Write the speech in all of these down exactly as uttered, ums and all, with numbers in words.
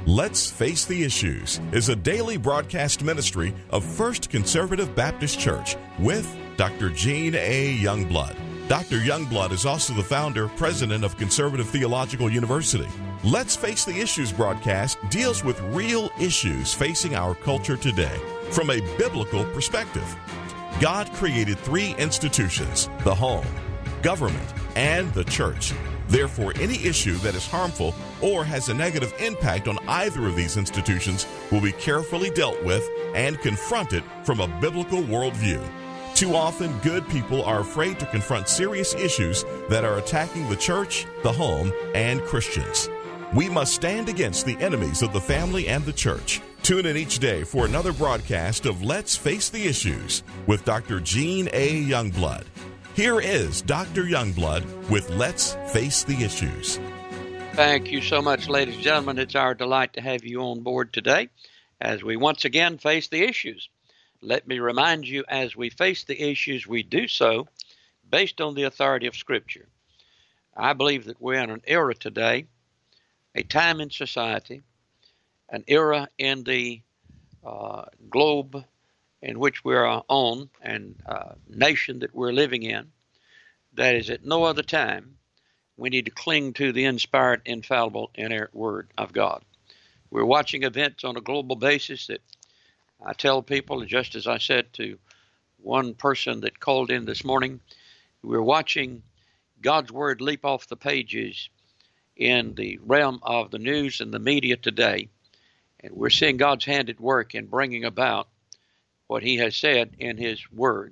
Let's Face the Issues is a daily broadcast ministry of First Conservative Baptist Church with Doctor Gene A. Youngblood. Doctor Youngblood is also the founder, president of Conservative Theological University. Let's Face the Issues broadcast deals with real issues facing our culture today from a biblical perspective. God created three institutions: the home, government, and the church. Therefore, any issue that is harmful or has a negative impact on either of these institutions will be carefully dealt with and confronted from a biblical worldview. Too often, good people are afraid to confront serious issues that are attacking the church, the home, and Christians. We must stand against the enemies of the family and the church. Tune in each day for another broadcast of Let's Face the Issues with Doctor Gene A. Youngblood. Here is Doctor Youngblood with Let's Face the Issues. Thank you so much, ladies and gentlemen. It's our delight to have you on board today as we once again face the issues. Let me remind you, as we face the issues, we do so based on the authority of Scripture. I believe that we're in an era today, a time in society, an era in the uh, globe in which we're on, and uh, nation that we're living in, that is at no other time we need to cling to the inspired, infallible, inerrant Word of God. We're watching events on a global basis that I tell people, just as I said to one person that called in this morning, we're watching God's Word leap off the pages in the realm of the news and the media today, and we're seeing God's hand at work in bringing about what He has said in His Word.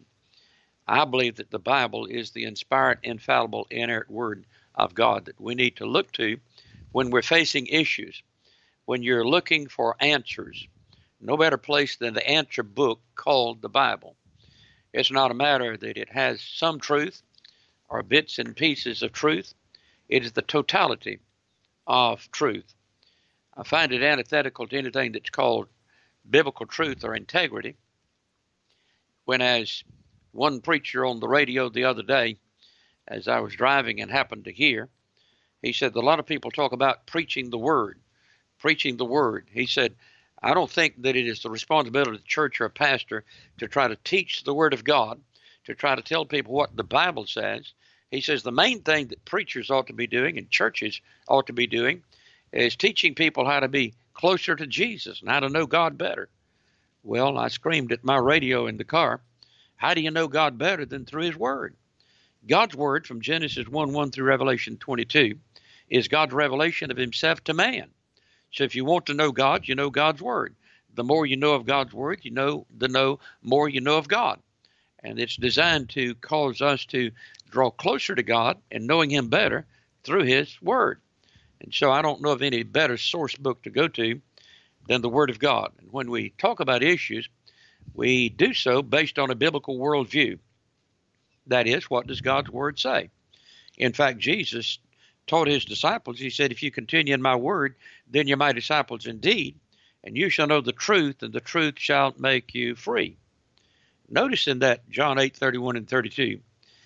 I believe that the Bible is the inspired, infallible, inerrant Word of God that we need to look to when we're facing issues. When you're looking for answers, no better place than the answer book called the Bible. It's not a matter that it has some truth or bits and pieces of truth. It is the totality of truth. I find it antithetical to anything that's called biblical truth or integrity. When, as one preacher on the radio the other day, as I was driving and happened to hear, he said, a lot of people talk about preaching the Word, preaching the Word. He said, I don't think that it is the responsibility of the church or a pastor to try to teach the Word of God, to try to tell people what the Bible says. He says the main thing that preachers ought to be doing and churches ought to be doing is teaching people how to be closer to Jesus and how to know God better. Well, I screamed at my radio in the car, how do you know God better than through His Word? God's Word from Genesis one one through Revelation twenty-two is God's revelation of Himself to man. So if you want to know God, you know God's Word. The more you know of God's Word, you know the know more you know of God. And it's designed to cause us to draw closer to God and knowing Him better through His Word. And so I don't know of any better source book to go to than the Word of God. And when we talk about issues, we do so based on a biblical worldview. That is, what does God's Word say? In fact, Jesus taught His disciples, He said, if you continue in my Word, then you're my disciples indeed, and you shall know the truth, and the truth shall make you free. Notice in that John eight, thirty-one and thirty-two,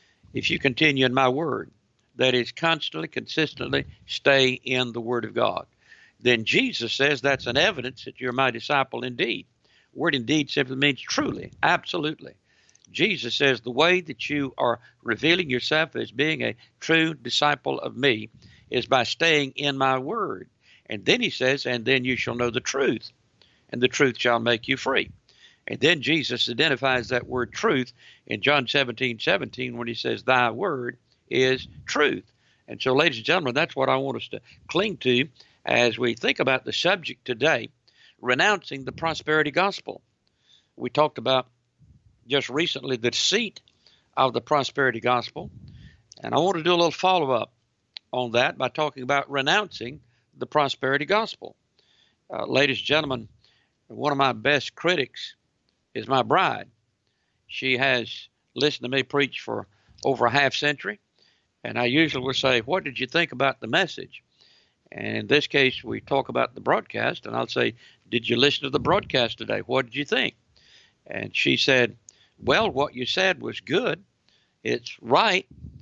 if you continue in my Word, that is, constantly, consistently stay in the Word of God, then Jesus says that's an evidence that you're my disciple indeed. Word indeed simply means truly, absolutely. Jesus says the way that you are revealing yourself as being a true disciple of me is by staying in my Word. And then He says, and then you shall know the truth, and the truth shall make you free. And then Jesus identifies that word truth in John seventeen, seventeen when He says, thy word is truth. And so, ladies and gentlemen, that's what I want us to cling to as we think about the subject today, renouncing the prosperity gospel. We talked about just recently the deceit of the prosperity gospel, and I want to do a little follow-up on that by talking about renouncing the prosperity gospel. Uh, ladies and gentlemen, one of my best critics is my bride. She has listened to me preach for over a half century, and I usually will say, what did you think about the message? And in this case, we talk about the broadcast, and I'll say, did you listen to the broadcast today? What did you think? And she said, well, what you said was good. It's right,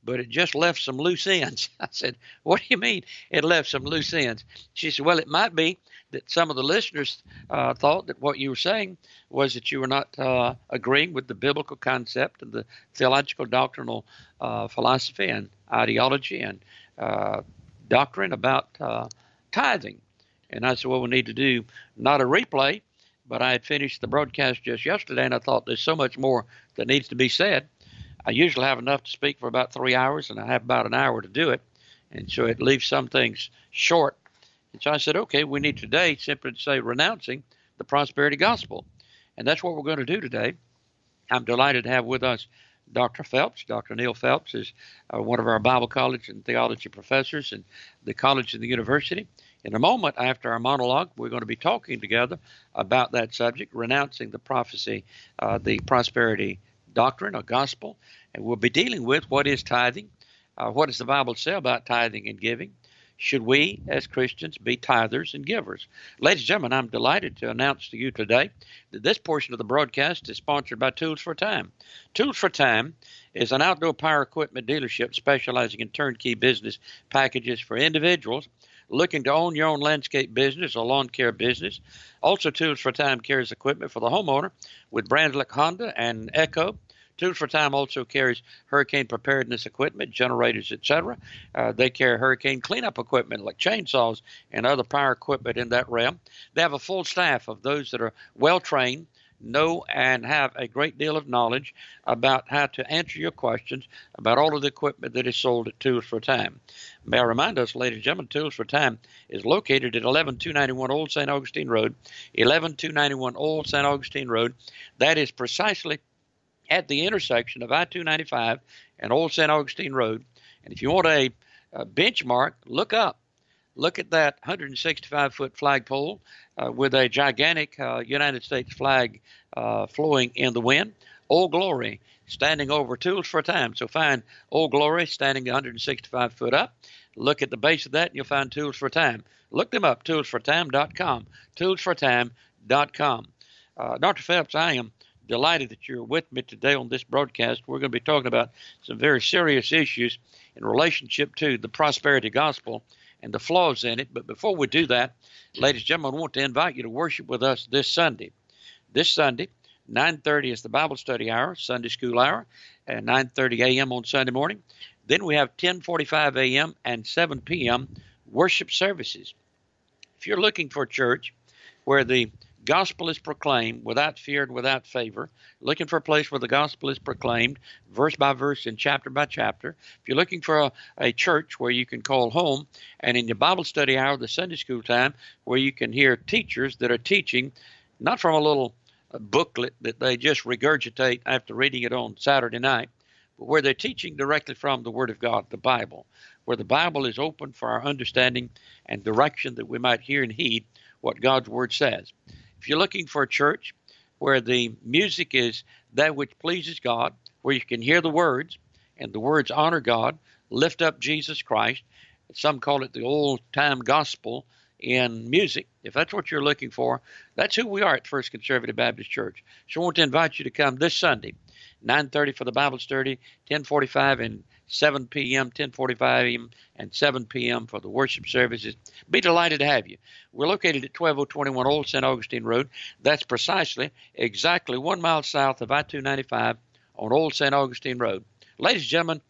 but it just left some loose ends. I said, what do you mean it left some loose ends? She said, well, it might be that some of the listeners uh, thought that what you were saying was that you were not uh, agreeing with the biblical concept and the theological doctrinal uh, philosophy and ideology and uh, doctrine about uh, tithing. And I said, well, we need to do not a replay, but I had finished the broadcast just yesterday, and I thought there's so much more that needs to be said. I usually have enough to speak for about three hours, and I have about an hour to do it. And so it leaves some things short. And so I said, okay, we need today simply to say renouncing the prosperity gospel. And that's what we're going to do today. I'm delighted to have with us Doctor Phelps. Doctor Neil Phelps is uh, one of our Bible college and theology professors in the college and the university. In a moment after our monologue, we're going to be talking together about that subject, renouncing the prophecy, uh, the prosperity doctrine or gospel. And we'll be dealing with what is tithing, uh, what does the Bible say about tithing and giving. Should we, as Christians, be tithers and givers? Ladies and gentlemen, I'm delighted to announce to you today that this portion of the broadcast is sponsored by Tools for Time. Tools for Time is an outdoor power equipment dealership specializing in turnkey business packages for individuals looking to own your own landscape business or lawn care business. Also, Tools for Time carries equipment for the homeowner with brands like Honda and Echo. Tools for Time also carries hurricane preparedness equipment, generators, et cetera. Uh, they carry hurricane cleanup equipment like chainsaws and other power equipment in that realm. They have a full staff of those that are well-trained, know and have a great deal of knowledge about how to answer your questions about all of the equipment that is sold at Tools for Time. May I remind us, ladies and gentlemen, Tools for Time is located at eleven two ninety-one Old Saint Augustine Road, eleven two ninety-one Old Saint Augustine Road. That is precisely at the intersection of I two ninety-five and Old Saint Augustine Road. And if you want a, a benchmark, look up. Look at that one hundred sixty-five foot flagpole uh, with a gigantic uh, United States flag uh, flowing in the wind. Old Glory standing over Tools for Time. So find Old Glory standing one hundred sixty-five foot up. Look at the base of that and you'll find Tools for Time. Look them up, tools for time dot com, tools for time dot com. Uh, Doctor Phelps, I am delighted that you're with me today on this broadcast. We're going to be talking about some very serious issues in relationship to the prosperity gospel and the flaws in it. But before we do that, ladies and gentlemen, I want to invite you to worship with us this Sunday. This Sunday, nine thirty is the Bible study hour, Sunday school hour, at nine thirty a.m. on Sunday morning. Then we have ten forty-five a.m. and seven p.m. worship services. If you're looking for a church where the gospel is proclaimed without fear and without favor, looking for a place where the gospel is proclaimed verse by verse and chapter by chapter. If you're looking for a, a church where you can call home, and in your Bible study hour, the Sunday school time, where you can hear teachers that are teaching, not from a little uh, booklet that they just regurgitate after reading it on Saturday night, but where they're teaching directly from the Word of God, the Bible, where the Bible is open for our understanding and direction that we might hear and heed what God's Word says. If you're looking for a church where the music is that which pleases God, where you can hear the words, and the words honor God, lift up Jesus Christ, some call it the old-time gospel in music. If that's what you're looking for, that's who we are at First Conservative Baptist Church. So I want to invite you to come this Sunday, nine thirty for the Bible study, ten forty-five and seven p.m., ten forty-five a.m., and seven p.m. for the worship services. Be delighted to have you. We're located at twelve oh twenty-one Old Saint Augustine Road. That's precisely exactly one mile south of I two ninety-five on Old Saint Augustine Road. Ladies and gentlemen,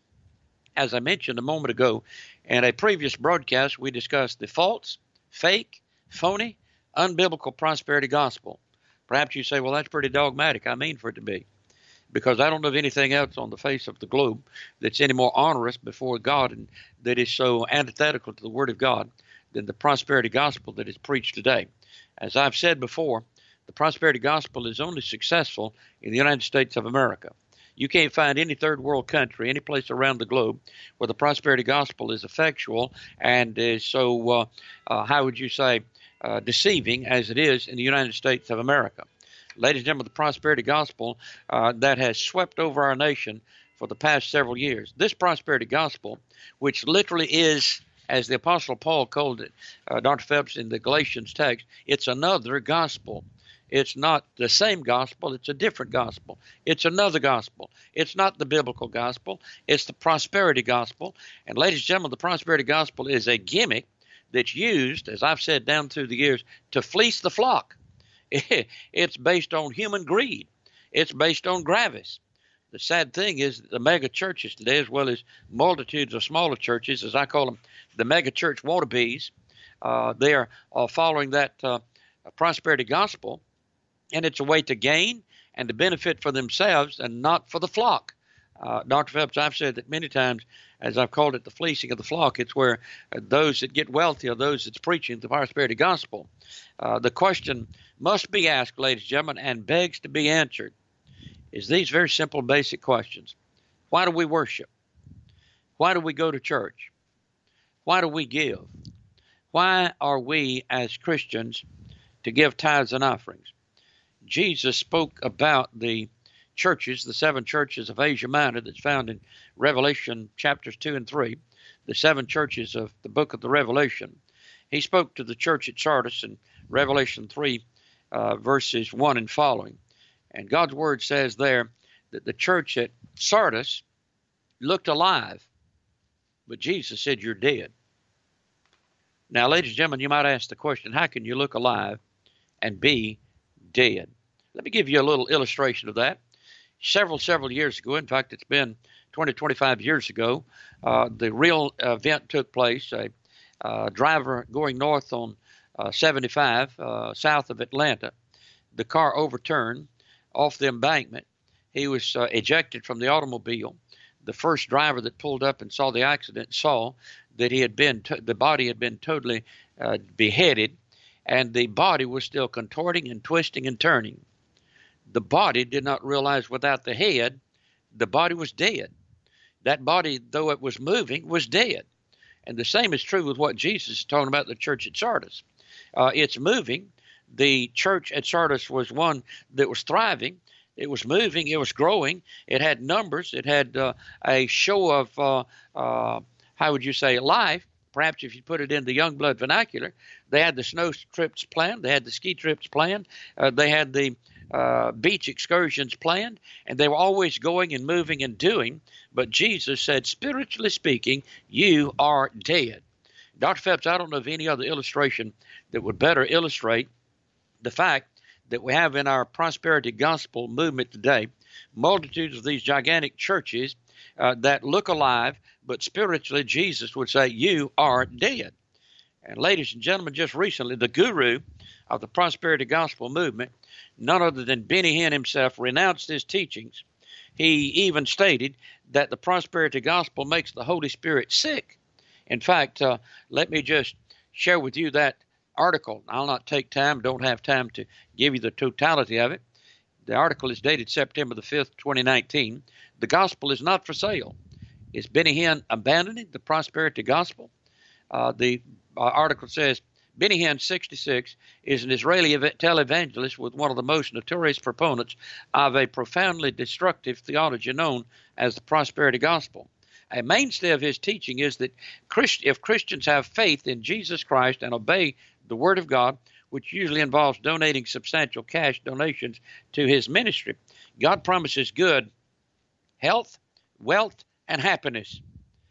as I mentioned a moment ago, in a previous broadcast, we discussed the false, fake, phony, unbiblical prosperity gospel. Perhaps you say, well, that's pretty dogmatic. I mean for it to be. Because I don't know of anything else on the face of the globe that's any more onerous before God and that is so antithetical to the Word of God than the prosperity gospel that is preached today. As I've said before, the prosperity gospel is only successful in the United States of America. You can't find any third world country, any place around the globe, where the prosperity gospel is effectual and is so, uh, uh, how would you say, uh, deceiving as it is in the United States of America. Ladies and gentlemen, the prosperity gospel uh, that has swept over our nation for the past several years. This prosperity gospel, which literally is, as the Apostle Paul called it, uh, Doctor Phelps, in the Galatians text, it's another gospel. It's not the same gospel. It's a different gospel. It's another gospel. It's not the biblical gospel. It's the prosperity gospel. And ladies and gentlemen, the prosperity gospel is a gimmick that's used, as I've said down through the years, to fleece the flock. It's based on human greed. It's based on gravis. The sad thing is that the mega churches today, as well as multitudes of smaller churches, as I call them, the mega church wannabes, uh, they are uh, following that uh, prosperity gospel, and it's a way to gain and to benefit for themselves and not for the flock. Uh, Doctor Phelps, I've said that many times, as I've called it, the fleecing of the flock. It's where uh, those that get wealthy are those that's preaching the prosperity gospel. Uh, the question must be asked, ladies and gentlemen, and begs to be answered, is these very simple, basic questions. Why do we worship? Why do we go to church? Why do we give? Why are we as Christians to give tithes and offerings? Jesus spoke about the churches, the seven churches of Asia Minor that's found in Revelation chapters two and three, the seven churches of the book of the Revelation. He spoke to the church at Sardis in Revelation three, uh, verses one and following. And God's word says there that the church at Sardis looked alive, but Jesus said, you're dead. Now, ladies and gentlemen, you might ask the question, how can you look alive and be dead? Let me give you a little illustration of that. Several, several years ago, in fact, it's been twenty, twenty-five years ago, uh, the real event took place. A uh, driver going north on uh, seventy-five, uh, south of Atlanta, the car overturned off the embankment. He was uh, ejected from the automobile. The first driver that pulled up and saw the accident saw that he had been, to- the body had been totally uh, beheaded, and the body was still contorting and twisting and turning. The body did not realize without the head, the body was dead. That body, though it was moving, was dead. And the same is true with what Jesus is talking about the church at Sardis. Uh, it's moving. The church at Sardis was one that was thriving. It was moving. It was growing. It had numbers. It had uh, a show of, uh, uh, how would you say, life. Perhaps if you put it in the Youngblood vernacular, they had the snow trips planned. They had the ski trips planned. Uh, they had the uh, beach excursions planned. And they were always going and moving and doing. But Jesus said, spiritually speaking, you are dead. Doctor Phelps, I don't know of any other illustration that would better illustrate the fact that we have in our prosperity gospel movement today, multitudes of these gigantic churches uh, that look alive, but spiritually Jesus would say, you are dead. And ladies and gentlemen, just recently, the guru of the prosperity gospel movement, none other than Benny Hinn himself, renounced his teachings. He even stated that the prosperity gospel makes the Holy Spirit sick. In fact, uh, let me just share with you that article. I'll not take time, don't have time to give you the totality of it. The article is dated September the fifth, twenty nineteen. The gospel is not for sale. Is Benny Hinn abandoning the prosperity gospel? Uh, the uh, article says, Benny Hinn, sixty-six, is an Israeli televangelist with one of the most notorious proponents of a profoundly destructive theology known as the prosperity gospel. A mainstay of his teaching is that Christ, if Christians have faith in Jesus Christ and obey the Word of God, which usually involves donating substantial cash donations to his ministry, God promises good health, wealth, and happiness.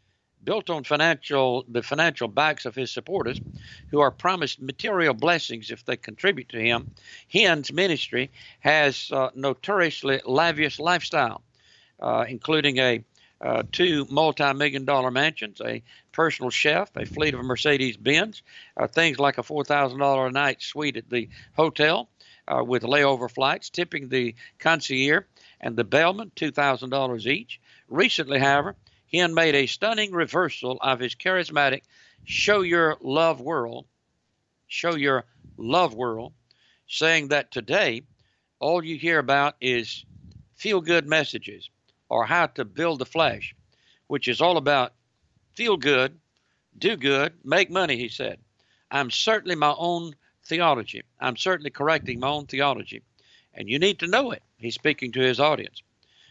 Built on financial, the financial backs of his supporters, who are promised material blessings if they contribute to him, Hinn's ministry has a notoriously lavish lifestyle, uh, including a Uh, two multi-million dollar mansions, a personal chef, a fleet of Mercedes-Benz, uh, things like a four thousand dollars a night suite at the hotel uh, with layover flights, tipping the concierge and the bellman two thousand dollars each. Recently, however, Hinn made a stunning reversal of his charismatic show your love world, show your love world, saying that today all you hear about is feel-good messages, or how to build the flesh, which is all about feel good, do good, make money, he said. I'm certainly my own theology. I'm certainly correcting my own theology. And you need to know it. He's speaking to his audience.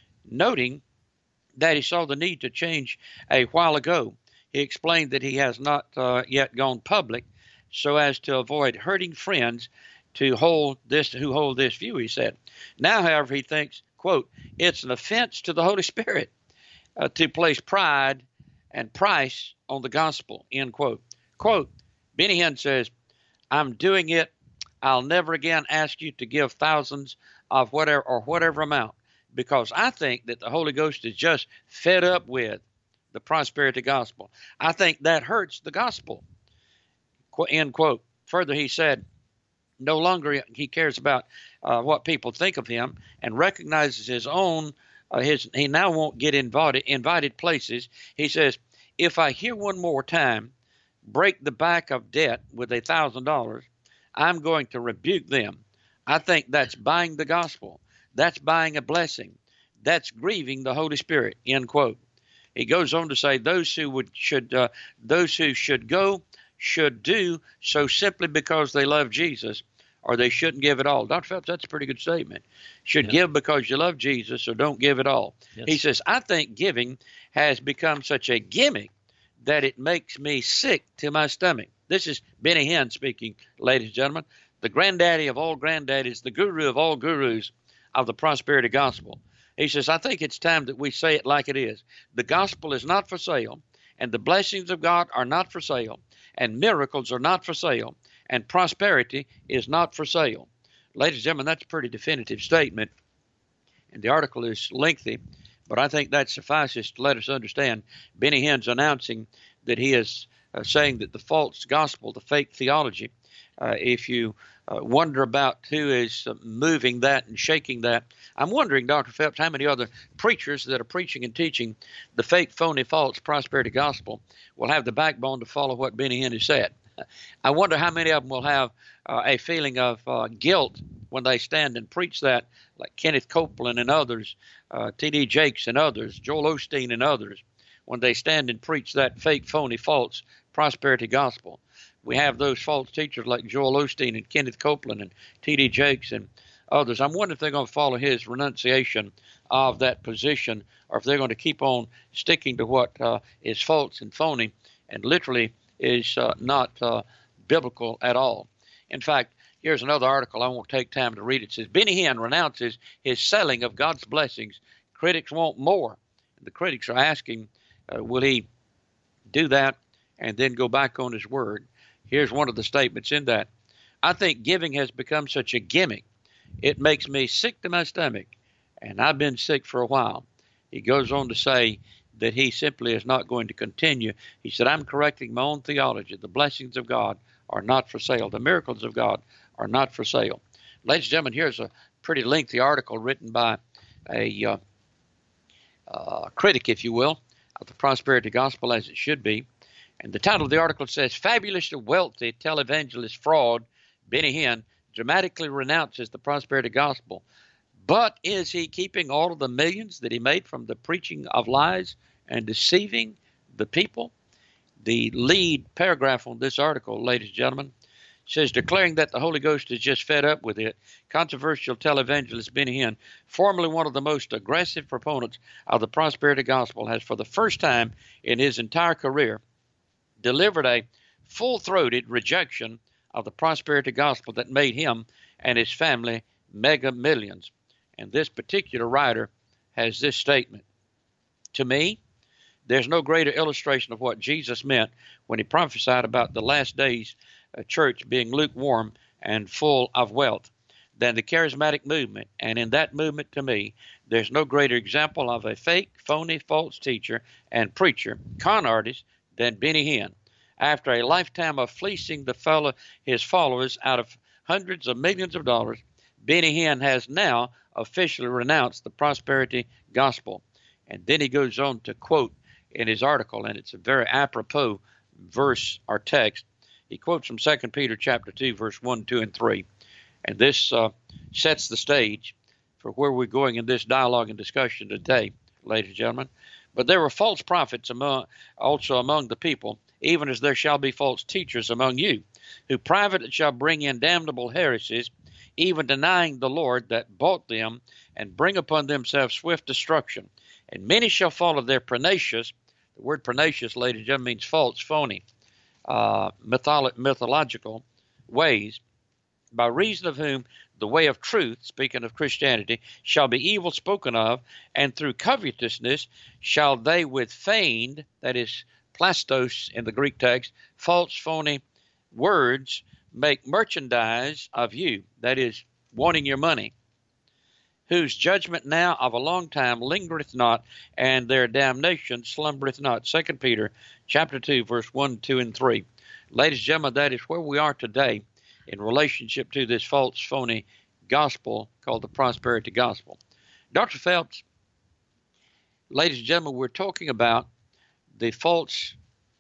Noting that he saw the need to change a while ago, he explained that he has not uh, yet gone public so as to avoid hurting friends to hold this, who hold this view, he said. Now, however, he thinks, quote, it's an offense to the Holy Spirit uh, to place pride and price on the gospel, end quote. Quote, Benny Hinn says, I'm doing it. I'll never again ask you to give thousands of whatever or whatever amount, because I think that the Holy Ghost is just fed up with the prosperity gospel. I think that hurts the gospel, end quote. Further, he said, no longer he cares about uh, what people think of him and recognizes his own, uh, his he now won't get invited, invited places. He says, if I hear one more time, break the back of debt with a thousand dollars, I'm going to rebuke them. I think that's buying the gospel. That's buying a blessing. That's grieving the Holy Spirit, end quote. He goes on to say, those who would should uh, those who should go should do so simply because they love Jesus, or they shouldn't give at all. Doctor Phelps, that's a pretty good statement. Should yeah. give because you love Jesus, or don't give at all. Yes. He says, I think giving has become such a gimmick that it makes me sick to my stomach. This is Benny Hinn speaking, ladies and gentlemen, the granddaddy of all granddaddies, the guru of all gurus of the prosperity gospel. He says, I think it's time that we say it like it is. The gospel is not for sale, and the blessings of God are not for sale, and miracles are not for sale, and prosperity is not for sale. Ladies and gentlemen, that's a pretty definitive statement, and the article is lengthy, but I think that suffices to let us understand Benny Hinn's announcing that he is uh, saying that the false gospel, the fake theology, uh, if you uh, wonder about who is uh, moving that and shaking that, I'm wondering, Doctor Phelps, how many other preachers that are preaching and teaching the fake, phony, false prosperity gospel will have the backbone to follow what Benny Hinn has said. I wonder how many of them will have uh, a feeling of uh, guilt when they stand and preach that, like Kenneth Copeland and others, uh, T D Jakes and others, Joel Osteen and others, when they stand and preach that fake, phony, false prosperity gospel. We have those false teachers like Joel Osteen and Kenneth Copeland and T D Jakes and others. I'm wondering if they're going to follow his renunciation of that position, or if they're going to keep on sticking to what uh, is false and phony and literally is uh, not uh, biblical at all. In fact, here's another article. I won't take time to read it. It says, Benny Hinn renounces his selling of God's blessings. Critics want more. The critics are asking, uh, will he do that and then go back on his word? Here's one of the statements in that. I think giving has become such a gimmick. It makes me sick to my stomach, and I've been sick for a while. He goes on to say that he simply is not going to continue. He said, I'm correcting my own theology. The blessings of God are not for sale. The miracles of God are not for sale. Ladies and gentlemen, here's a pretty lengthy article written by a uh, uh, critic, if you will, of the prosperity gospel as it should be. And the title of the article says, Fabulously wealthy televangelist fraud Benny Hinn dramatically renounces the prosperity gospel. But is he keeping all of the millions that he made from the preaching of lies and deceiving the people? The lead paragraph on this article, ladies and gentlemen, says, declaring that the Holy Ghost is just fed up with it, controversial televangelist Benny Hinn, formerly one of the most aggressive proponents of the prosperity gospel, has for the first time in his entire career delivered a full-throated rejection of the prosperity gospel that made him and his family mega millions. And this particular writer has this statement. To me, there's no greater illustration of what Jesus meant when he prophesied about the last days uh, church being lukewarm and full of wealth than the charismatic movement. And in that movement, to me, there's no greater example of a fake, phony, false teacher and preacher, con artist, than Benny Hinn. After a lifetime of fleecing the fellow, his followers out of hundreds of millions of dollars, Benny Hinn has now officially renounced the prosperity gospel. And then he goes on to quote in his article, and it's a very apropos verse or text. He quotes from Second Peter chapter two, verse one, two, and three. And this uh, sets the stage for where we're going in this dialogue and discussion today, ladies and gentlemen. But there were false prophets among, also among the people, even as there shall be false teachers among you, who privately shall bring in damnable heresies, even denying the Lord that bought them, and bring upon themselves swift destruction. And many shall follow their pernicious, the word pernicious, ladies and gentlemen, means false, phony, uh, mytholo- mythological ways, by reason of whom the way of truth, speaking of Christianity, shall be evil spoken of, and through covetousness shall they with feigned, that is, plastos in the Greek text, false, phony words, make merchandise of you, that is, wanting your money, whose judgment now of a long time lingereth not, and their damnation slumbereth not. Second Peter chapter two, verse one, two, and three. Ladies and gentlemen, that is where we are today in relationship to this false, phony gospel called the prosperity gospel. Doctor Phelps, ladies and gentlemen, we're talking about the false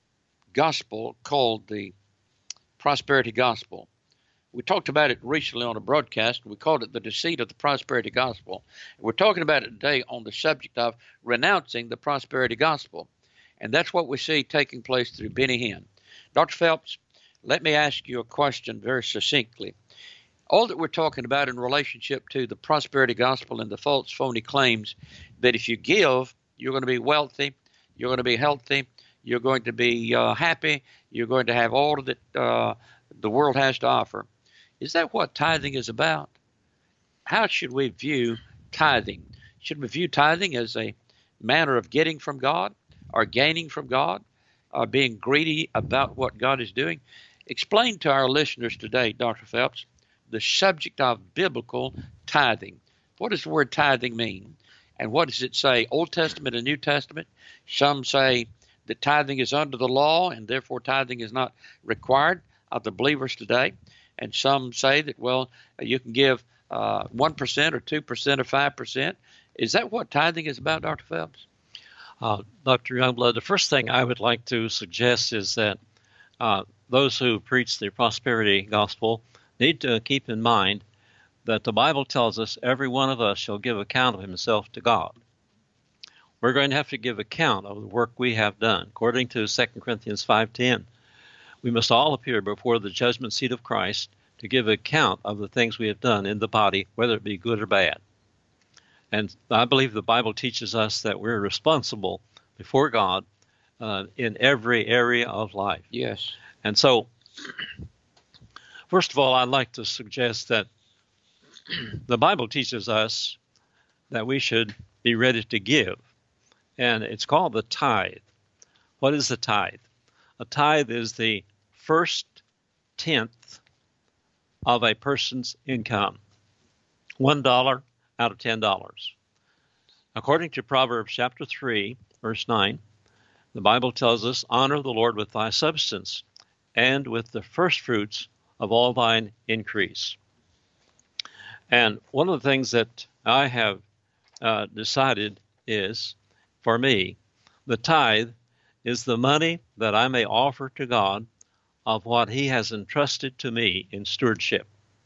gospel called the prosperity gospel. We talked about it recently on a broadcast. We called it the deceit of the prosperity gospel. We're talking about it today on the subject of renouncing the prosperity gospel. And that's what we see taking place through Benny Hinn. Doctor Phelps, let me ask you a question very succinctly. All that we're talking about in relationship to the prosperity gospel and the false phony claims that if you give, you're going to be wealthy, you're going to be healthy, you're going to be uh, happy, you're going to have all that uh, the world has to offer. Is that what tithing is about? How should we view tithing? Should we view tithing as a manner of getting from God or gaining from God or being greedy about what God is doing? Explain to our listeners today, Doctor Phelps, the subject of biblical tithing. What does the word tithing mean? And what does it say, Old Testament and New Testament? Some say that tithing is under the law and therefore tithing is not required of the believers today. And some say that, well, you can give uh, one percent or two percent or five percent. Is that what tithing is about, Doctor Phelps? Uh, Doctor Youngblood, the first thing I would like to suggest is that uh, those who preach the prosperity gospel need to keep in mind that the Bible tells us every one of us shall give account of himself to God. We're going to have to give account of the work we have done. According to Second Corinthians five ten, we must all appear before the judgment seat of Christ to give account of the things we have done in the body, whether it be good or bad. And I believe the Bible teaches us that we're responsible before God uh, in every area of life. Yes. And so, first of all, I'd like to suggest that the Bible teaches us that we should be ready to give. And it's called the tithe. What is the tithe? A tithe is the first tenth of a person's income. One dollar out of ten dollars. According to Proverbs chapter three, verse nine, the Bible tells us, honor the Lord with thy substance and with the first fruits of all thine increase. And one of the things that I have uh, decided is, for me, the tithe is the money that I may offer to God of what he has entrusted to me in stewardship.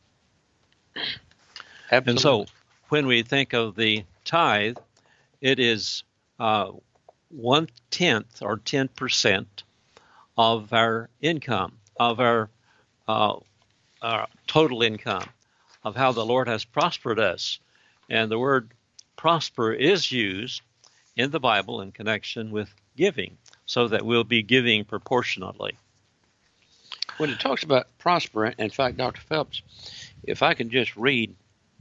Absolutely. And so when we think of the tithe, it is uh, one-tenth or ten percent of our income, of our, uh, our total income, of how the Lord has prospered us. And the word prosper is used in the Bible in connection with giving, so that we'll be giving proportionately. When it talks about prosper, in fact, Doctor Phelps, if I can just read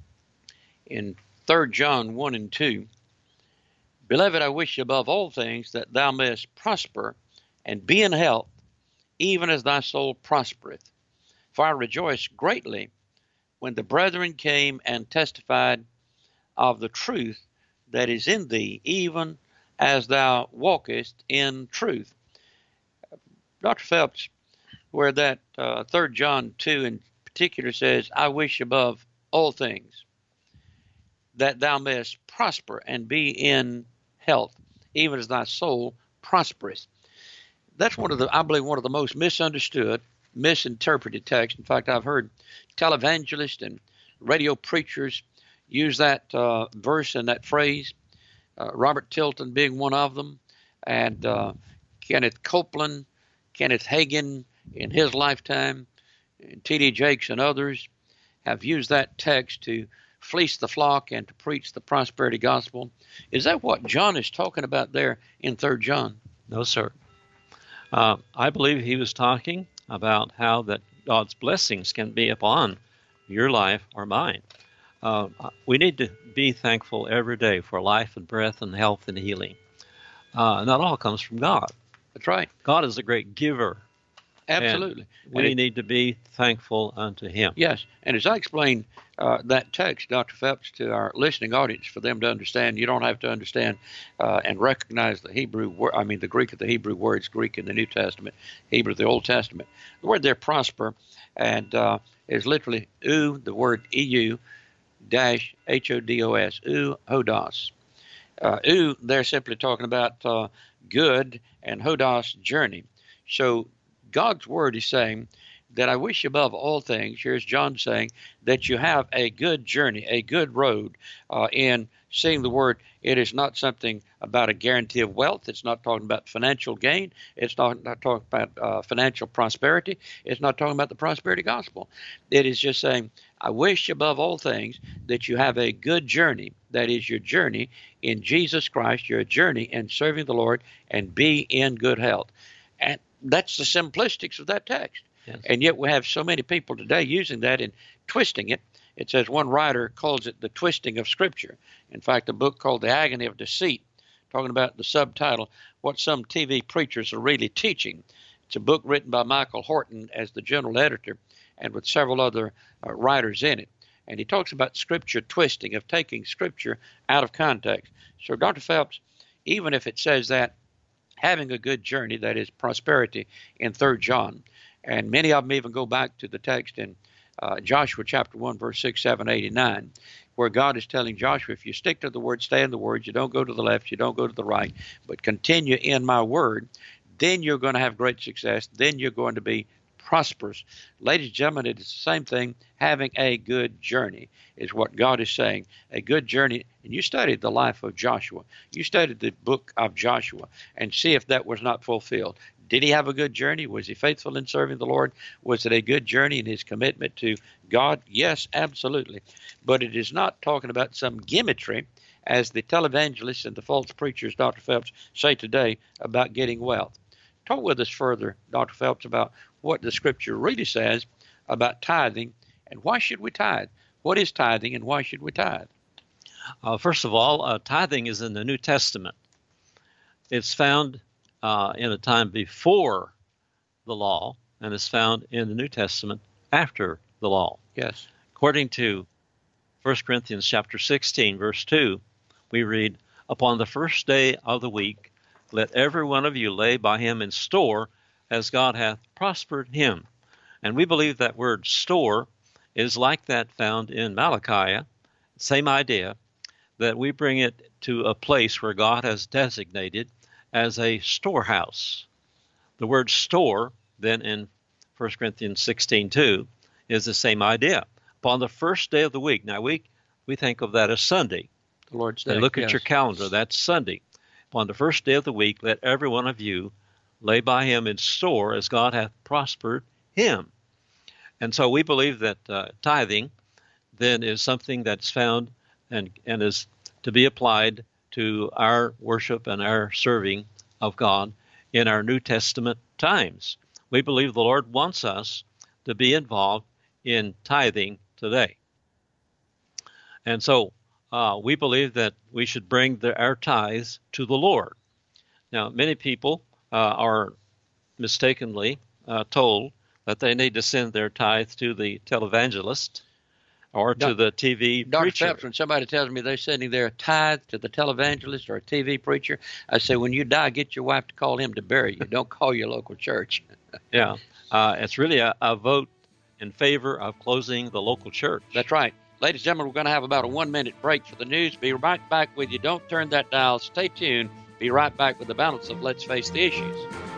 in Third John one and two, Beloved, I wish above all things that thou mayest prosper and be in health, even as thy soul prospereth. For I rejoiced greatly when the brethren came and testified of the truth that is in thee, even as thou walkest in truth. Doctor Phelps, where that uh, Third John two in particular says, I wish above all things that thou mayest prosper and be in health, even as thy soul prospereth. That's one of the, I believe, one of the most misunderstood, misinterpreted texts. In fact, I've heard televangelists and radio preachers use that uh, verse and that phrase, uh, Robert Tilton being one of them, and uh, Kenneth Copeland, Kenneth Hagin in his lifetime, and T D Jakes and others have used that text to fleece the flock and to preach the prosperity gospel. Is that what John is talking about there in Third John? No, sir. Uh, I believe he was talking about how that God's blessings can be upon your life or mine. Uh, we need to be thankful every day for life and breath and health and healing. Uh, and that all comes from God. That's right. God is a great giver. Absolutely. And we and it, need to be thankful unto Him. Yes. And as I explained uh, that text, Doctor Phelps, to our listening audience, for them to understand, you don't have to understand uh, and recognize the Hebrew word, I mean, the Greek of the Hebrew words, Greek in the New Testament, Hebrew of the Old Testament. The word there, prosper, and uh, is literally u, the word E U, dash H O D O S, u, hodos. Uh, u, they're simply talking about uh, good, and hodos, journey. So God's word is saying that I wish above all things, here's John saying, that you have a good journey, a good road uh, in seeing the word. It is not something about a guarantee of wealth. It's not talking about financial gain. It's not, not talking about uh, financial prosperity. It's not talking about the prosperity gospel. It is just saying, I wish above all things that you have a good journey. That is your journey in Jesus Christ, your journey in serving the Lord, and be in good health. And that's the simplistics of that text. Yes. And yet we have so many people today using that and twisting it. It says one writer calls it the twisting of Scripture. In fact, a book called The Agony of Deceit, talking about the subtitle, What Some T V Preachers Are Really Teaching. It's a book written by Michael Horton as the general editor and with several other uh, writers in it. And he talks about Scripture twisting, of taking Scripture out of context. So, Doctor Phelps, even if it says that, having a good journey, that is prosperity, in Third John. And many of them even go back to the text in uh, Joshua chapter one, verse six, seven, eight, and nine, where God is telling Joshua, if you stick to the word, stay in the word, you don't go to the left, you don't go to the right, but continue in my word, then you're going to have great success, then you're going to be prosperous. Ladies and gentlemen, it is the same thing. Having a good journey is what God is saying. A good journey. And you studied the life of Joshua. You studied the book of Joshua and see if that was not fulfilled. Did he have a good journey? Was he faithful in serving the Lord? Was it a good journey in his commitment to God? Yes, absolutely. But it is not talking about some gimmickry, as the televangelists and the false preachers, Doctor Phelps, say today about getting wealth. Talk with us further, Doctor Phelps, about what the Scripture really says about tithing and why should we tithe? What is tithing and why should we tithe? Uh, first of all, uh, tithing is in the New Testament. It's found uh, in a time before the law, and it's found in the New Testament after the law. Yes. According to First Corinthians chapter sixteen, verse two, we read, upon the first day of the week, let every one of you lay by him in store, as God hath prospered him. And we believe that word store is like that found in Malachi, same idea, that we bring it to a place where God has designated as a storehouse. The word store, then in First Corinthians sixteen two, is the same idea. Upon the first day of the week. Now, we, we think of that as Sunday. The Lord's Day. And look yes. at your calendar. That's Sunday. Upon the first day of the week, let every one of you lay by him in store as God hath prospered him. And so we believe that uh, tithing then is something that's found and, and is to be applied to our worship and our serving of God in our New Testament times. We believe the Lord wants us to be involved in tithing today. And so uh, we believe that we should bring the, our tithes to the Lord. Now, many people uh, are mistakenly uh, told that they need to send their tithes to the televangelist or to the T V Doctor preacher. Phelps, when somebody tells me they're sending their tithe to the televangelist or a T V preacher, I say, when you die, get your wife to call him to bury you. Don't call your local church. Yeah, uh, it's really a, a vote in favor of closing the local church. That's right. Ladies and gentlemen, we're going to have about a one-minute break for the news. Be right back with you. Don't turn that dial. Stay tuned. Be right back with the balance of Let's Face the Issues.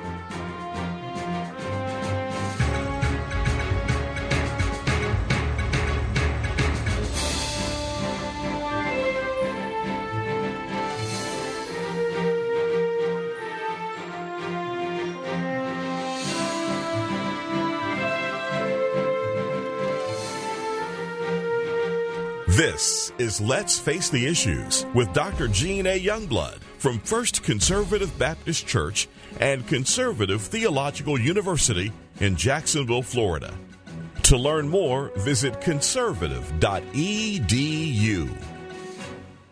This is Let's Face the Issues with Doctor Gene A. Youngblood from First Conservative Baptist Church and Conservative Theological University in Jacksonville, Florida. To learn more, visit conservative dot e d u.